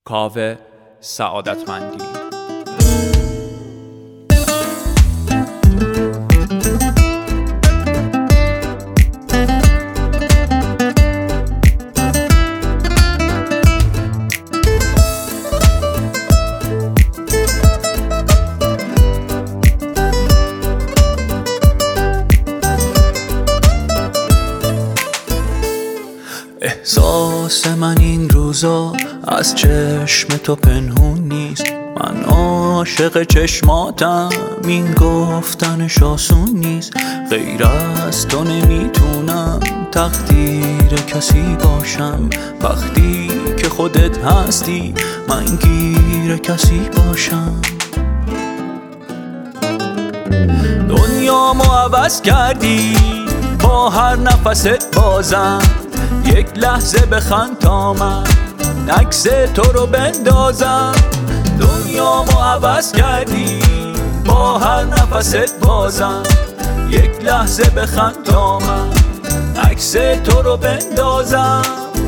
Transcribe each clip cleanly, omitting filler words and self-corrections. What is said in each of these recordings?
کاوه سعادتمندی. احساس من این روزا از چشم تو پنهون نیست. من عاشق چشماتم، این گفتنش آسون نیست. غیر از تو نمیتونم تقدیر کسی باشم. وقتی که خودت هستی من گیر کسی باشم. دنیامو عوض کردی با هر نفست بازم. یک لحظه بخند تا من عکس تو رو بندازم. دنیامو عوض کردی با هر نفست بازم. یک لحظه بخند تا من عکس تو رو بندازم.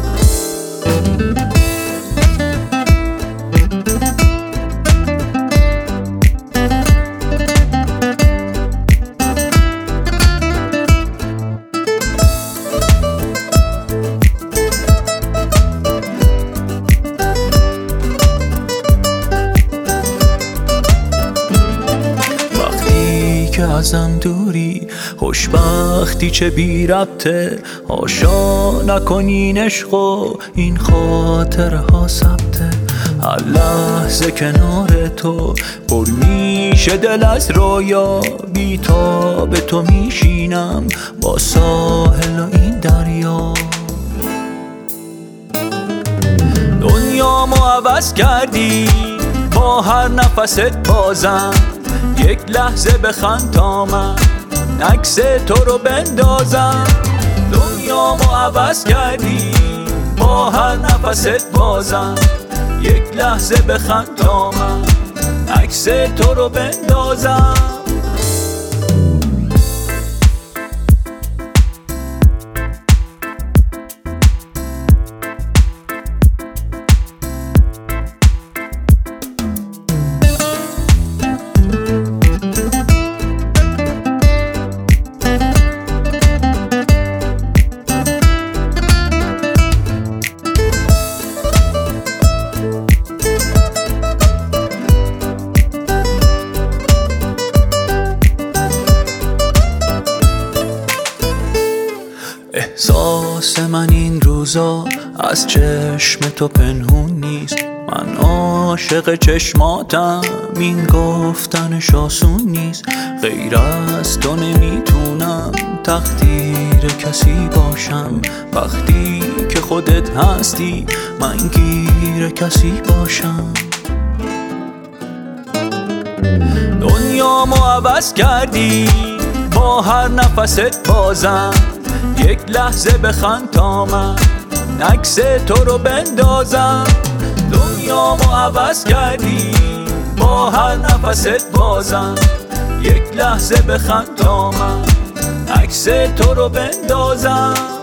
که ازم دوری خوشبختی چه بی ربطه. حاشا نکنین عشق و این خاطره ها ثبته. هر لحظه کنار تو پر میشه دل از رویا. بی تا به تو میشینم با ساحل و این دریا. دنیامو عوض کردی با هر نفست بازم. یک لحظه بخند تا من عکس تو رو بندازم. دنیامو عوض کردی با هر نفست بازم. یک لحظه بخند تا من عکس تو رو بندازم. احساس من این روزا از چشم تو پنهون نیست. من عاشق چشماتم، این گفتنش آسون نیست. غیر از تو نمیتونم تقدیر کسی باشم. وقتی که خودت هستی من گیر کسی باشم. دنیامو عوض کردی با هر نفست بازم. یک لحظه بخند تا من عکس تو رو بندازم. دنیامو عوض کردی با هر نفست بازم. یک لحظه بخند تا من عکس تو رو بندازم.